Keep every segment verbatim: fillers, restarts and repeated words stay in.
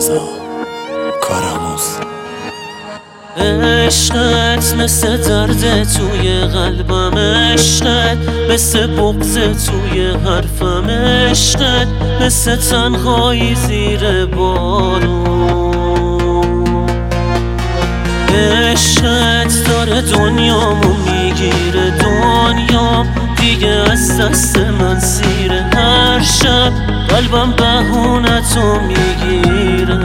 رضا کارآموز. عشقت مثل درد توی قلبم، عشقت مثل بغض توی حرفم، عشقت مثل تنهایی زیر بارون. عشقت داره دنیامو میگیره، دنیام دیگه از دست من زیره. هر شب قلبم بهونتو میگیره.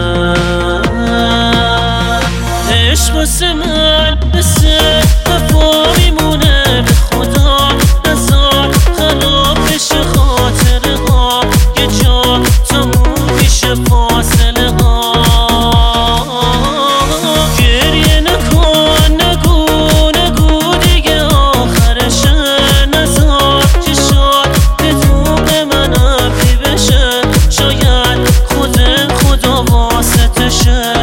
عشق واسه من مثل وفا میمونه، به خدا نذار خراب بشه خاطره ها، یه جا تموم میشه فاصله ها. گریه نکن، نگو نگو دیگه آخرشه، نذار چشات بدون من ابری بشه، شاید خود خدا واسطشه.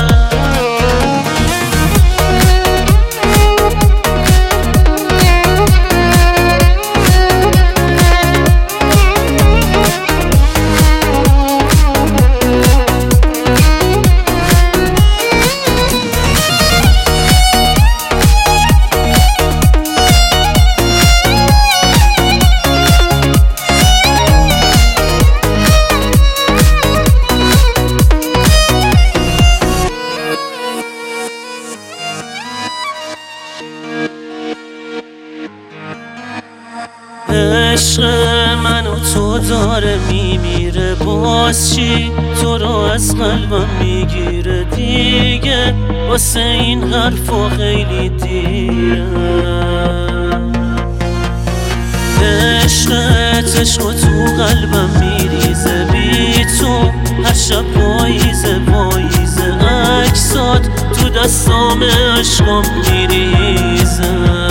عشق من و تو داره میمیره، باز چی تو رو از قلبم میگیره دیگه، واسه این حرفا خیلی دیره. عشقت عشق و تو قلبم میریزه، بی تو هر شب پاییزه پاییزه، عکسات تو دستام عشقم میریزه.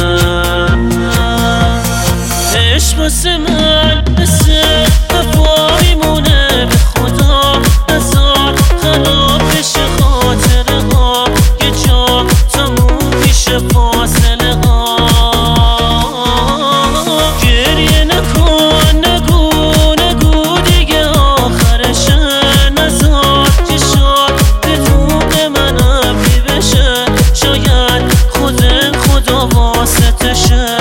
عشق واسه من مثل وفا میمونه، به خدا نذار خراب بشه خاطره ها، یه جا تموم میشه فاصله ها. گریه نکن، نگو نگو دیگه آخرشه، نذار چشات بدون من ابری بشه، شاید خود خدا واسطشه.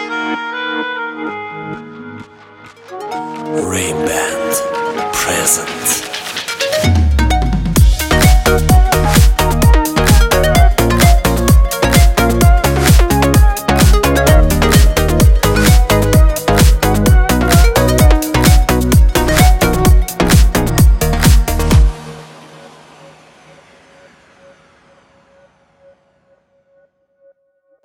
Rain Band present.